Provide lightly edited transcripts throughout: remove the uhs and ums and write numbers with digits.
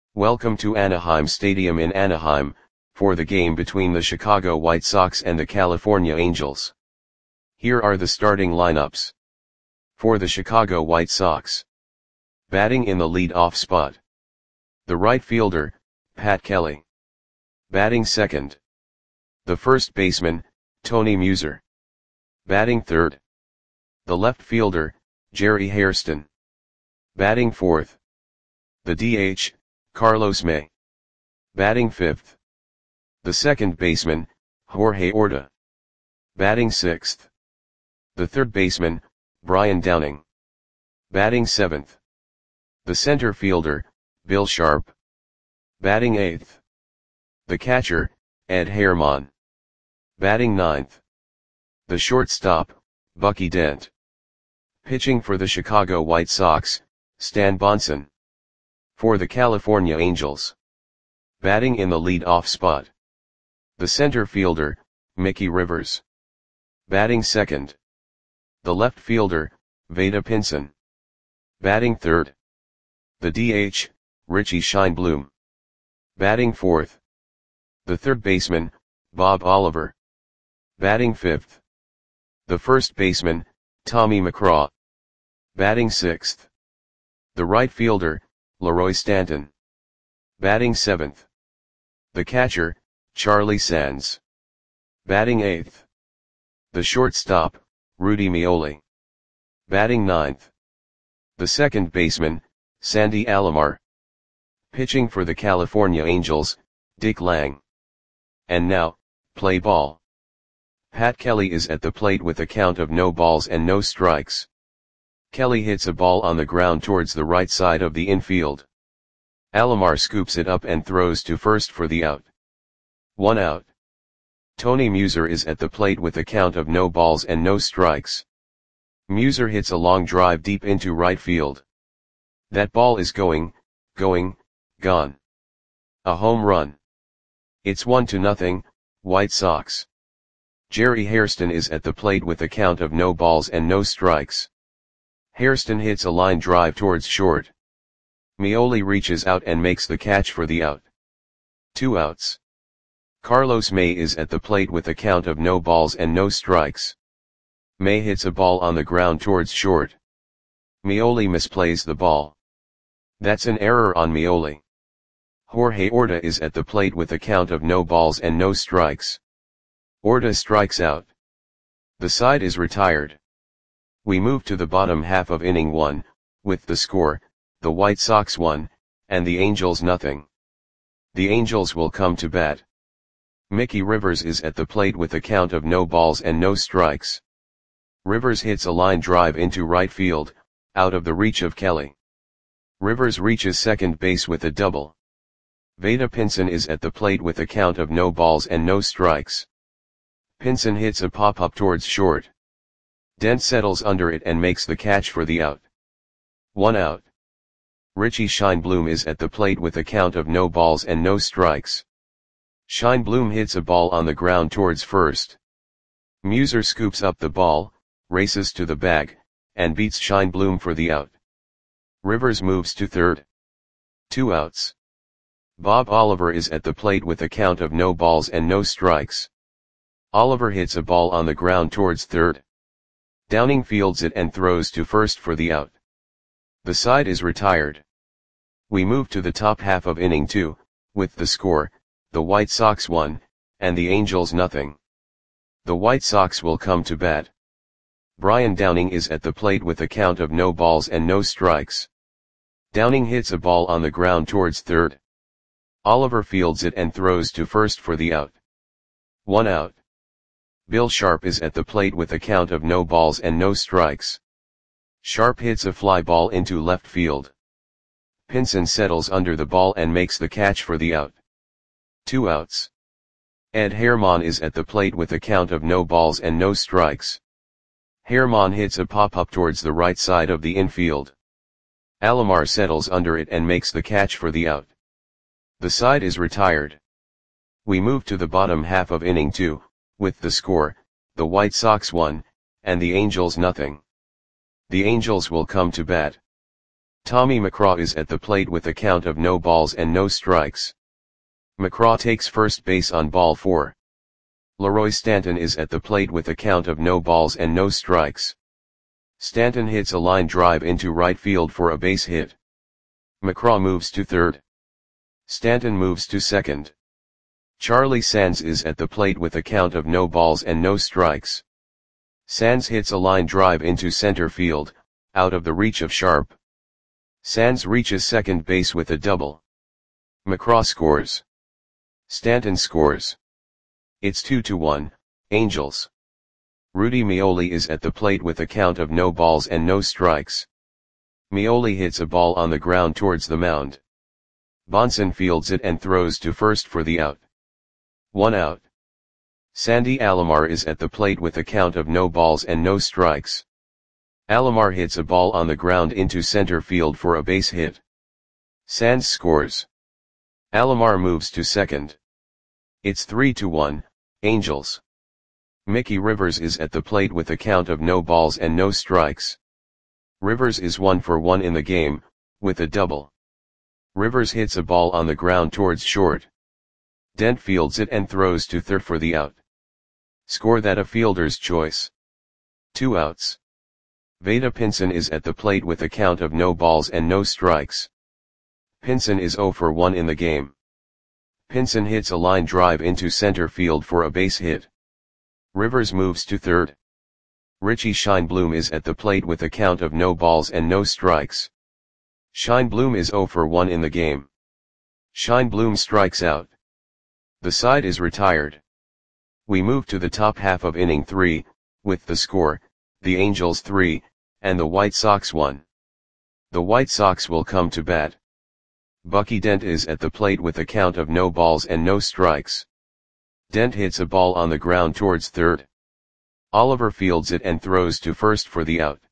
Welcome to Anaheim Stadium in Anaheim, for the game between the Chicago White Sox and the California Angels. Here are the starting lineups. For the Chicago White Sox. Batting in the lead-off spot. The right fielder, Pat Kelly. Batting second. The first baseman, Tony Muser. Batting third. The left fielder, Jerry Hairston. Batting fourth. The DH, Carlos May. Batting fifth. The second baseman, Jorge Orta. Batting sixth. The third baseman, Brian Downing. Batting seventh. The center fielder, Bill Sharp. Batting eighth. The catcher, Ed Herman. Batting ninth. The shortstop, Bucky Dent. Pitching for the Chicago White Sox, Stan Bonson. For the California Angels. Batting in the lead-off spot. The center fielder, Mickey Rivers. Batting second. The left fielder, Vada Pinson. Batting third. The DH, Richie Scheinblum. Batting fourth. The third baseman, Bob Oliver. Batting fifth. The first baseman, Tommy McCraw. Batting sixth. The right fielder, Leroy Stanton. Batting seventh. The catcher, Charlie Sands. Batting eighth. The shortstop, Rudy Meoli. Batting ninth. The second baseman, Sandy Alomar. Pitching for the California Angels, Dick Lang. And now, play ball. Pat Kelly is at the plate with a count of no balls and no strikes. Kelly hits a ball on the ground towards the right side of the infield. Alomar scoops it up and throws to first for the out. 1 out. Tony Muser is at the plate with a count of no balls and no strikes. Muser hits a long drive deep into right field. That ball is gone. A home run. It's 1-0, White Sox. Jerry Hairston is at the plate with a count of no balls and no strikes. Hairston hits a line drive towards short. Meoli reaches out and makes the catch for the out. 2 outs. Carlos May is at the plate with a count of no balls and no strikes. May hits a ball on the ground towards short. Meoli misplays the ball. That's an error on Meoli. Jorge Orta is at the plate with a count of no balls and no strikes. Orta strikes out. The side is retired. We move to the bottom half of inning 1, with the score, the White Sox 1, and the Angels nothing. The Angels will come to bat. Mickey Rivers is at the plate with a count of no balls and no strikes. Rivers hits a line drive into right field, out of the reach of Kelly. Rivers reaches second base with a double. Vada Pinson is at the plate with a count of no balls and no strikes. Pinson hits a pop-up towards short. Dent settles under it and makes the catch for the out. 1 out. Richie Scheinblum is at the plate with a count of no balls and no strikes. Scheinblum hits a ball on the ground towards first. Muser scoops up the ball, races to the bag, and beats Scheinblum for the out. Rivers moves to third. 2 outs. Bob Oliver is at the plate with a count of no balls and no strikes. Oliver hits a ball on the ground towards third. Downing fields it and throws to first for the out. The side is retired. We move to the top half of inning 2, with the score, the White Sox 1, and the Angels nothing. The White Sox will come to bat. Brian Downing is at the plate with a count of no balls and no strikes. Downing hits a ball on the ground towards third. Oliver fields it and throws to first for the out. 1 out. Bill Sharp is at the plate with a count of no balls and no strikes. Sharp hits a fly ball into left field. Pinson settles under the ball and makes the catch for the out. 2 outs. Ed Herman is at the plate with a count of no balls and no strikes. Herman hits a pop-up towards the right side of the infield. Alomar settles under it and makes the catch for the out. The side is retired. We move to the bottom half of inning 2, with the score, the White Sox 1, and the Angels nothing. The Angels will come to bat. Tommy McGraw is at the plate with a count of no balls and no strikes. McGraw takes first base on ball 4. Leroy Stanton is at the plate with a count of no balls and no strikes. Stanton hits a line drive into right field for a base hit. McGraw moves to third. Stanton moves to second. Charlie Sands is at the plate with a count of no balls and no strikes. Sands hits a line drive into center field, out of the reach of Sharp. Sands reaches second base with a double. McGraw scores. Stanton scores. It's 2-1, Angels. Rudy Meoli is at the plate with a count of no balls and no strikes. Meoli hits a ball on the ground towards the mound. Bonson fields it and throws to first for the out. 1 out. Sandy Alomar is at the plate with a count of no balls and no strikes. Alomar hits a ball on the ground into center field for a base hit. Sands scores. Alomar moves to second. It's 3-1, Angels. Mickey Rivers is at the plate with a count of no balls and no strikes. Rivers is 1 for 1 in the game, with a double. Rivers hits a ball on the ground towards short. Dent fields it and throws to third for the out. Score that a fielder's choice. 2 outs. Vada Pinson is at the plate with a count of no balls and no strikes. Pinson is 0 for 1 in the game. Pinson hits a line drive into center field for a base hit. Rivers moves to third. Richie Scheinblum is at the plate with a count of no balls and no strikes. Scheinblum is 0 for 1 in the game. Scheinblum strikes out. The side is retired. We move to the top half of inning 3, with the score, the Angels 3, and the White Sox 1. The White Sox will come to bat. Bucky Dent is at the plate with a count of no balls and no strikes. Dent hits a ball on the ground towards third. Oliver fields it and throws to first for the out.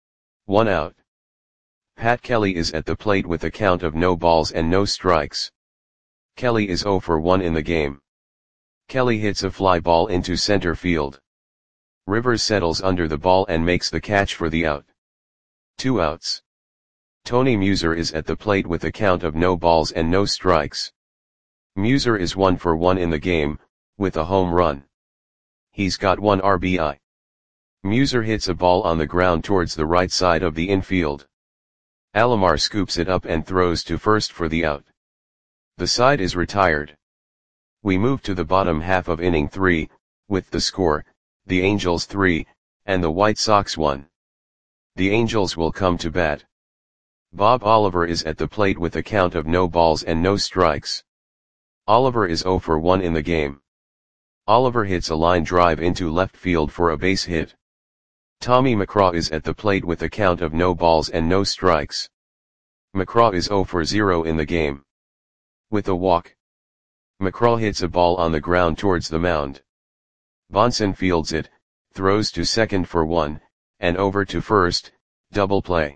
1 out. Pat Kelly is at the plate with a count of no balls and no strikes. Kelly is 0 for 1 in the game. Kelly hits a fly ball into center field. Rivers settles under the ball and makes the catch for the out. 2 outs. Tony Muser is at the plate with a count of no balls and no strikes. Muser is 1 for 1 in the game, with a home run. He's got 1 RBI. Muser hits a ball on the ground towards the right side of the infield. Alomar scoops it up and throws to first for the out. The side is retired. We move to the bottom half of inning 3, with the score, the Angels 3, and the White Sox 1. The Angels will come to bat. Bob Oliver is at the plate with a count of no balls and no strikes. Oliver is 0 for 1 in the game. Oliver hits a line drive into left field for a base hit. Tommy McGraw is at the plate with a count of no balls and no strikes. McGraw is 0 for 0 in the game. With a walk. McGraw hits a ball on the ground towards the mound. Bonson fields it, throws to second for 1, and over to first, double play.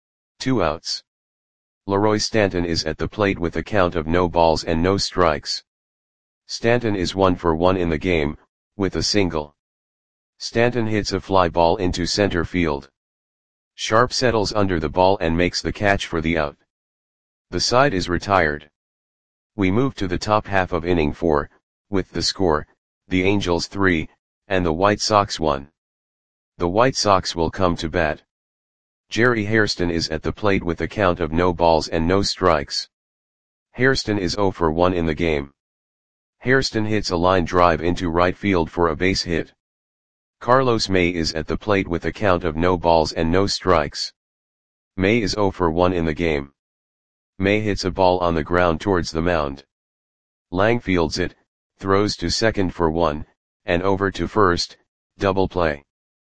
2 outs. Leroy Stanton is at the plate with a count of no balls and no strikes. Stanton is 1 for 1 in the game, with a single. Stanton hits a fly ball into center field. Sharp settles under the ball and makes the catch for the out. The side is retired. We move to the top half of inning 4, with the score, the Angels 3, and the White Sox 1. The White Sox will come to bat. Jerry Hairston is at the plate with a count of no balls and no strikes. Hairston is 0 for 1 in the game. Hairston hits a line drive into right field for a base hit. Carlos May is at the plate with a count of no balls and no strikes. May is 0 for 1 in the game. May hits a ball on the ground towards the mound. Lang fields it, throws to second for 1, and over to first, double play.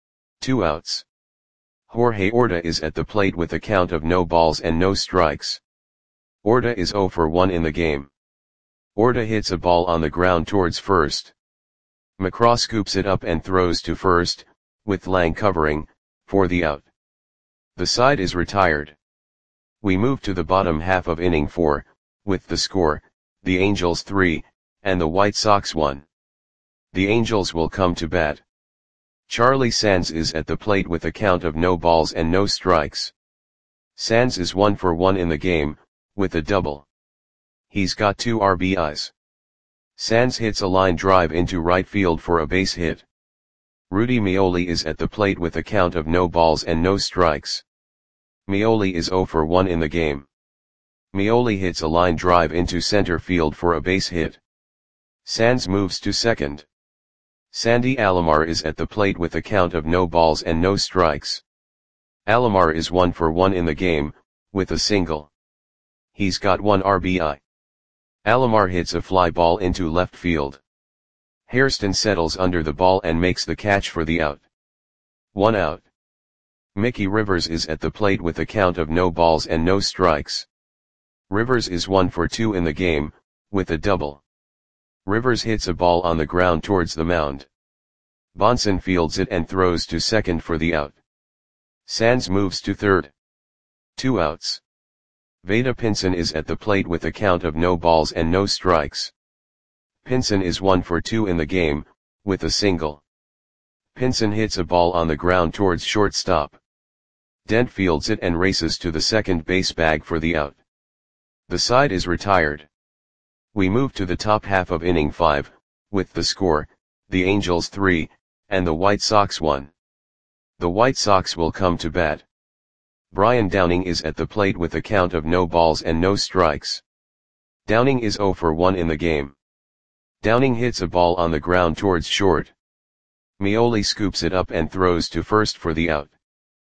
2 outs. Jorge Orta is at the plate with a count of no balls and no strikes. Orta is 0 for 1 in the game. Orta hits a ball on the ground towards first. McGraw scoops it up and throws to first, with Lang covering, for the out. The side is retired. We move to the bottom half of inning 4, with the score, the Angels 3, and the White Sox 1. The Angels will come to bat. Charlie Sands is at the plate with a count of no balls and no strikes. Sands is 1 for 1 in the game, with a double. He's got 2 RBIs. Sands hits a line drive into right field for a base hit. Rudy Meoli is at the plate with a count of no balls and no strikes. Meoli is 0 for 1 in the game. Meoli hits a line drive into center field for a base hit. Sands moves to second. Sandy Alomar is at the plate with a count of no balls and no strikes. Alomar is 1 for 1 in the game, with a single. He's got 1 RBI. Alomar hits a fly ball into left field. Hairston settles under the ball and makes the catch for the out. 1 out. Mickey Rivers is at the plate with a count of no balls and no strikes. Rivers is 1 for 2 in the game, with a double. Rivers hits a ball on the ground towards the mound. Bonson fields it and throws to second for the out. Sands moves to third. 2 outs. Vada Pinson is at the plate with a count of no balls and no strikes. Pinson is 1 for 2 in the game, with a single. Pinson hits a ball on the ground towards shortstop. Dent fields it and races to the second base bag for the out. The side is retired. We move to the top half of inning 5, with the score, the Angels 3, and the White Sox 1. The White Sox will come to bat. Brian Downing is at the plate with a count of no balls and no strikes. Downing is 0 for 1 in the game. Downing hits a ball on the ground towards short. Meoli scoops it up and throws to first for the out.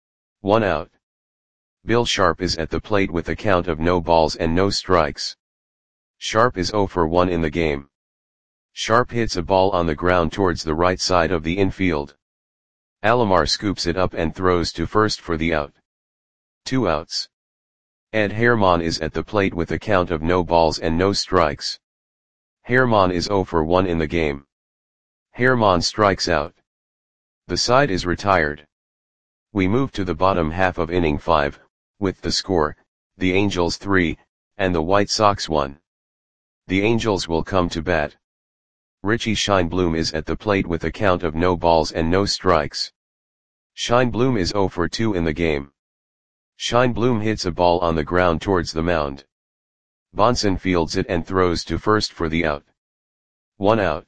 1 out. Bill Sharp is at the plate with a count of no balls and no strikes. Sharp is 0 for 1 in the game. Sharp hits a ball on the ground towards the right side of the infield. Alomar scoops it up and throws to first for the out. 2 outs. Ed Herman is at the plate with a count of no balls and no strikes. Herman is 0 for 1 in the game. Herman strikes out. The side is retired. We move to the bottom half of inning 5, with the score, the Angels 3, and the White Sox 1. The Angels will come to bat. Richie Scheinblum is at the plate with a count of no balls and no strikes. Scheinblum is 0 for 2 in the game. Scheinblum hits a ball on the ground towards the mound. Bonson fields it and throws to first for the out. 1 out.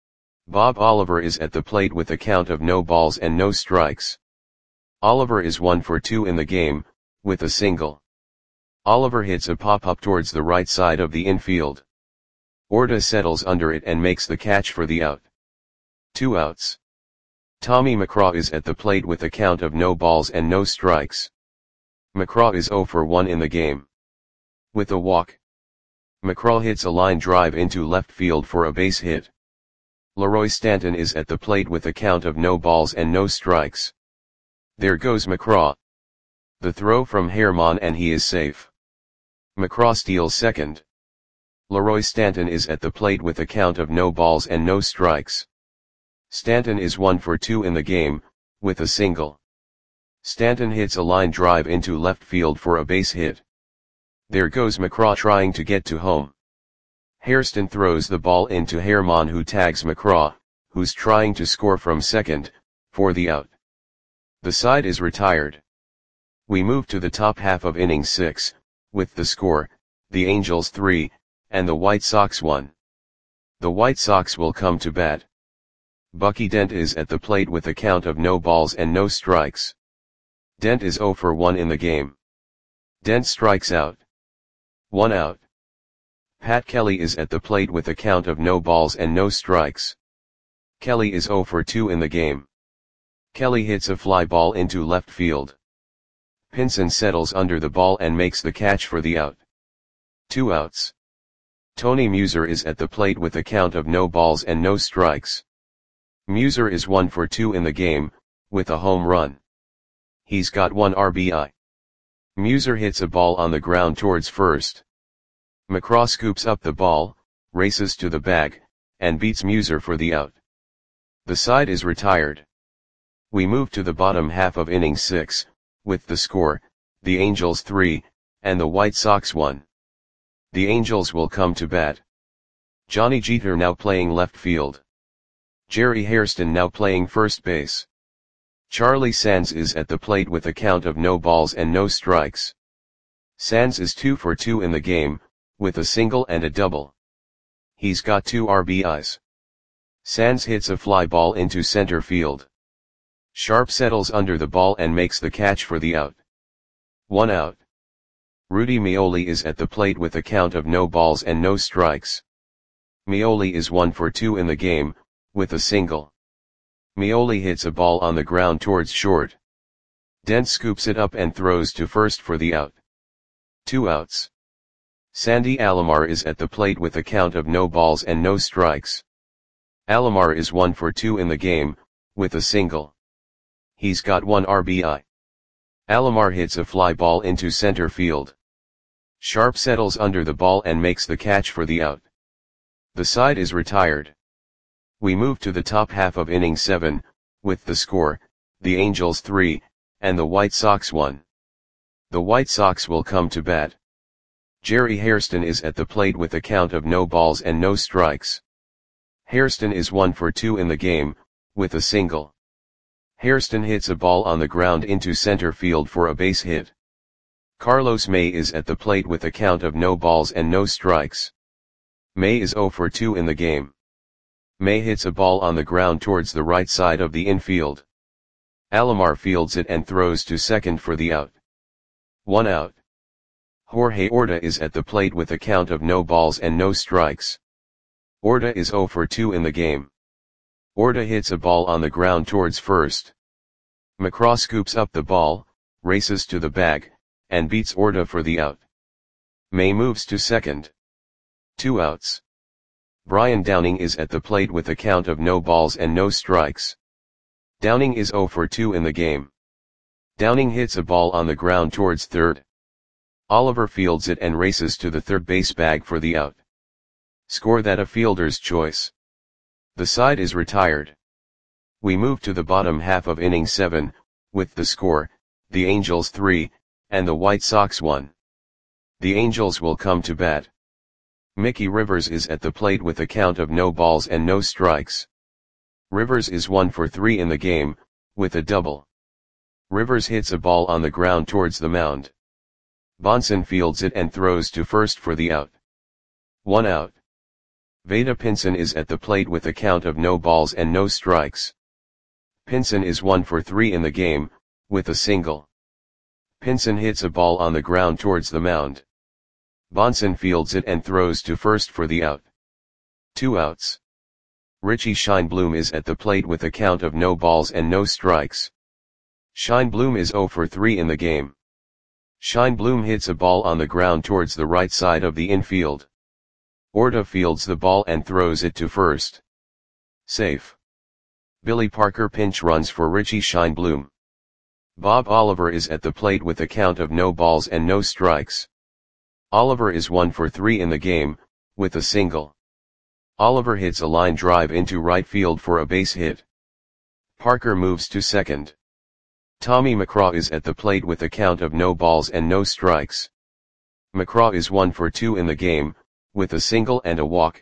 Bob Oliver is at the plate with a count of no balls and no strikes. Oliver is 1 for 2 in the game, with a single. Oliver hits a pop-up towards the right side of the infield. Orta settles under it and makes the catch for the out. 2 outs. Tommy McCraw is at the plate with a count of no balls and no strikes. McCraw is 0 for 1 in the game. With a walk. McCraw hits a line drive into left field for a base hit. Leroy Stanton is at the plate with a count of no balls and no strikes. There goes McCraw. The throw from Herman and he is safe. McCraw steals second. Leroy Stanton is at the plate with a count of no balls and no strikes. Stanton is 1 for 2 in the game, with a single. Stanton hits a line drive into left field for a base hit. There goes McCraw trying to get to home. Hairston throws the ball into Herman, who tags McCraw, who's trying to score from second, for the out. The side is retired. We move to the top half of inning 6, with the score, the Angels 3, and the White Sox 1. The White Sox will come to bat. Bucky Dent is at the plate with a count of no balls and no strikes. Dent is 0 for 1 in the game. Dent strikes out. 1 out. Pat Kelly is at the plate with a count of no balls and no strikes. Kelly is 0 for 2 in the game. Kelly hits a fly ball into left field. Pinson settles under the ball and makes the catch for the out. 2 outs. Tony Muser is at the plate with a count of no balls and no strikes. Muser is 1 for 2 in the game, with a home run. He's got 1 RBI. Muser hits a ball on the ground towards first. McCraw scoops up the ball, races to the bag, and beats Muser for the out. The side is retired. We move to the bottom half of inning 6, with the score, the Angels 3, and the White Sox 1. The Angels will come to bat. Johnny Jeter now playing left field. Jerry Hairston now playing first base. Charlie Sands is at the plate with a count of no balls and no strikes. Sands is 2 for 2 in the game, with a single and a double. He's got 2 RBIs. Sands hits a fly ball into center field. Sharp settles under the ball and makes the catch for the out. 1 out. Rudy Meoli is at the plate with a count of no balls and no strikes. Meoli is 1 for 2 in the game, with a single. Meoli hits a ball on the ground towards short. Dent scoops it up and throws to first for the out. 2 outs. Sandy Alomar is at the plate with a count of no balls and no strikes. Alomar is 1 for 2 in the game, with a single. He's got 1 RBI. Alomar hits a fly ball into center field. Sharp settles under the ball and makes the catch for the out. The side is retired. We move to the top half of inning 7, with the score, the Angels 3, and the White Sox 1. The White Sox will come to bat. Jerry Hairston is at the plate with a count of no balls and no strikes. Hairston is 1 for 2 in the game, with a single. Hairston hits a ball on the ground into center field for a base hit. Carlos May is at the plate with a count of no balls and no strikes. May is 0 for 2 in the game. May hits a ball on the ground towards the right side of the infield. Alomar fields it and throws to second for the out. 1 out. Jorge Orta is at the plate with a count of no balls and no strikes. Orta is 0 for 2 in the game. Orta hits a ball on the ground towards first. McCraw scoops up the ball, races to the bag, and beats Orta for the out. May moves to second. 2 outs. Brian Downing is at the plate with a count of no balls and no strikes. Downing is 0 for 2 in the game. Downing hits a ball on the ground towards third. Oliver fields it and races to the third base bag for the out. Score that a fielder's choice. The side is retired. We move to the bottom half of inning 7, with the score, the Angels 3, and the White Sox 1. The Angels will come to bat. Mickey Rivers is at the plate with a count of no balls and no strikes. Rivers is 1 for 3 in the game, with a double. Rivers hits a ball on the ground towards the mound. Bonson fields it and throws to first for the out. 1 out. Vada Pinson is at the plate with a count of no balls and no strikes. Pinson is 1 for 3 in the game, with a single. Pinson hits a ball on the ground towards the mound. Bonson fields it and throws to first for the out. 2 outs. Richie Scheinblum is at the plate with a count of no balls and no strikes. Scheinblum is 0 for 3 in the game. Scheinblum hits a ball on the ground towards the right side of the infield. Orta fields the ball and throws it to first. Safe. Billy Parker pinch runs for Richie Scheinblum. Bob Oliver is at the plate with a count of no balls and no strikes. Oliver is 1 for 3 in the game, with a single. Oliver hits a line drive into right field for a base hit. Parker moves to second. Tommy McCraw is at the plate with a count of no balls and no strikes. McCraw is 1 for 2 in the game, with a single and a walk.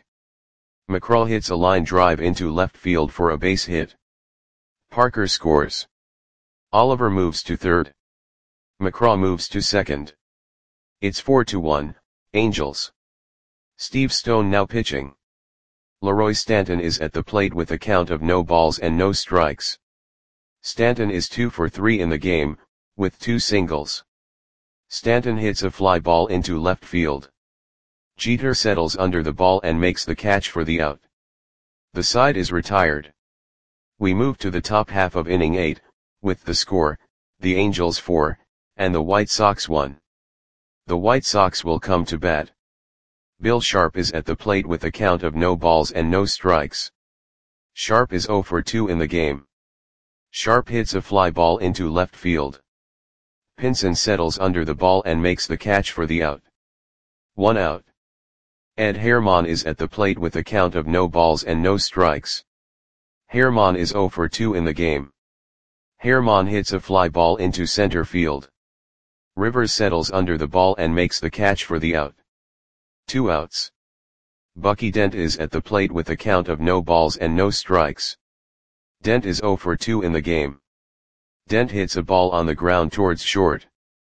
McCraw hits a line drive into left field for a base hit. Parker scores. Oliver moves to third. McCraw moves to second. It's 4-1, Angels. Steve Stone now pitching. Leroy Stanton is at the plate with a count of no balls and no strikes. Stanton is 2 for 3 in the game, with 2 singles. Stanton hits a fly ball into left field. Jeter settles under the ball and makes the catch for the out. The side is retired. We move to the top half of inning 8, with the score, the Angels 4, and the White Sox 1. The White Sox will come to bat. Bill Sharp is at the plate with a count of no balls and no strikes. Sharp is 0 for 2 in the game. Sharp hits a fly ball into left field. Pinson settles under the ball and makes the catch for the out. 1 out. Ed Herman is at the plate with a count of no balls and no strikes. Herman is 0 for 2 in the game. Herman hits a fly ball into center field. Rivers settles under the ball and makes the catch for the out. 2 outs. Bucky Dent is at the plate with a count of no balls and no strikes. Dent is 0 for 2 in the game. Dent hits a ball on the ground towards short.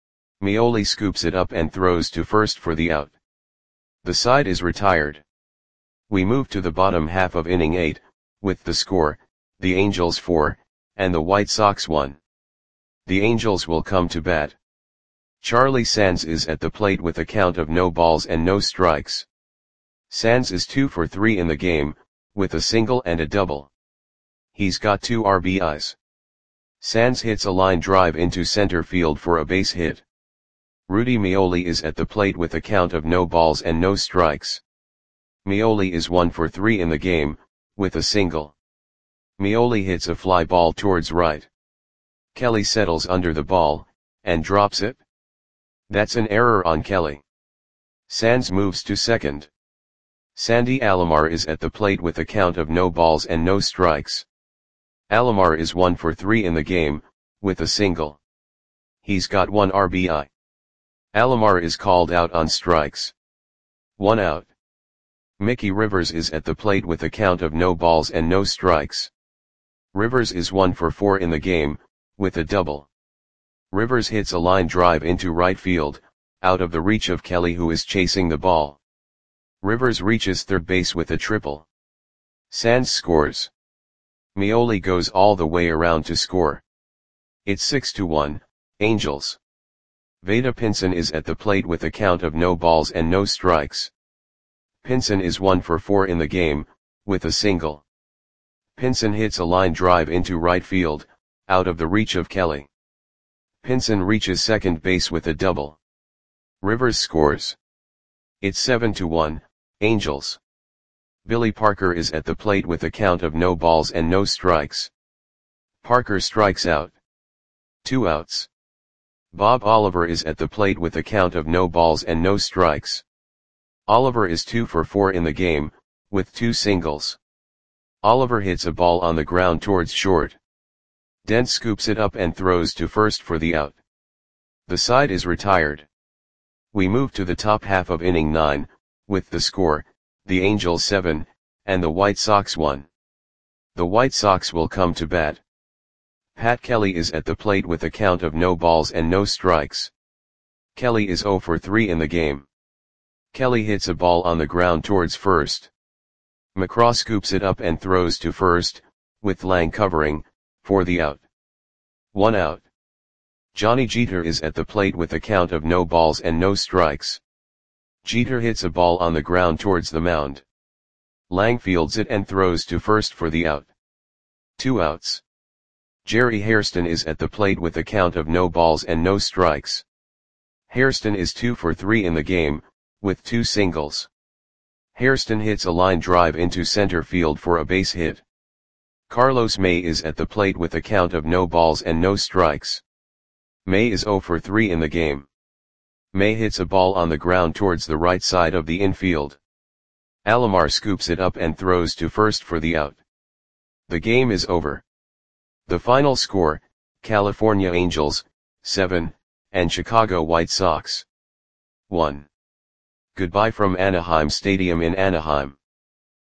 Meoli scoops it up and throws to first for the out. The side is retired. We move to the bottom half of inning 8, with the score, the Angels 4, and the White Sox 1. The Angels will come to bat. Charlie Sands is at the plate with a count of no balls and no strikes. Sands is 2 for 3 in the game, with a single and a double. He's got 2 RBIs. Sands hits a line drive into center field for a base hit. Rudy Meoli is at the plate with a count of no balls and no strikes. Meoli is 1 for 3 in the game, with a single. Meoli hits a fly ball towards right. Kelly settles under the ball, and drops it. That's an error on Kelly. Sands moves to second. Sandy Alomar is at the plate with a count of no balls and no strikes. Alomar is 1 for 3 in the game, with a single. He's got 1 RBI. Alomar is called out on strikes. 1 out. Mickey Rivers is at the plate with a count of no balls and no strikes. Rivers is 1 for 4 in the game, with a double. Rivers hits a line drive into right field, out of the reach of Kelly, who is chasing the ball. Rivers reaches third base with a triple. Sands scores. Meoli goes all the way around to score. It's 6-1, Angels. Vada Pinson is at the plate with a count of no balls and no strikes. Pinson is 1 for 4 in the game, with a single. Pinson hits a line drive into right field, out of the reach of Kelly. Pinson reaches second base with a double. Rivers scores. It's 7-1, Angels. Billy Parker is at the plate with a count of no balls and no strikes. Parker strikes out. 2 outs. Bob Oliver is at the plate with a count of no balls and no strikes. Oliver is 2 for 4 in the game, with 2 singles. Oliver hits a ball on the ground towards short. Dent scoops it up and throws to first for the out. The side is retired. We move to the top half of inning 9, with the score, the Angels 7, and the White Sox 1. The White Sox will come to bat. Pat Kelly is at the plate with a count of no balls and no strikes. Kelly is 0 for 3 in the game. Kelly hits a ball on the ground towards first. McCraw scoops it up and throws to first, with Lang covering, for the out. 1 out. Johnny Jeter is at the plate with a count of no balls and no strikes. Jeter hits a ball on the ground towards the mound. Lang fields it and throws to first for the out. 2 outs. Jerry Hairston is at the plate with a count of no balls and no strikes. Hairston is 2 for 3 in the game, with 2 singles. Hairston hits a line drive into center field for a base hit. Carlos May is at the plate with a count of no balls and no strikes. May is 0 for 3 in the game. May hits a ball on the ground towards the right side of the infield. Alomar scoops it up and throws to first for the out. The game is over. The final score, California Angels, 7, and Chicago White Sox, 1. Goodbye from Anaheim Stadium in Anaheim.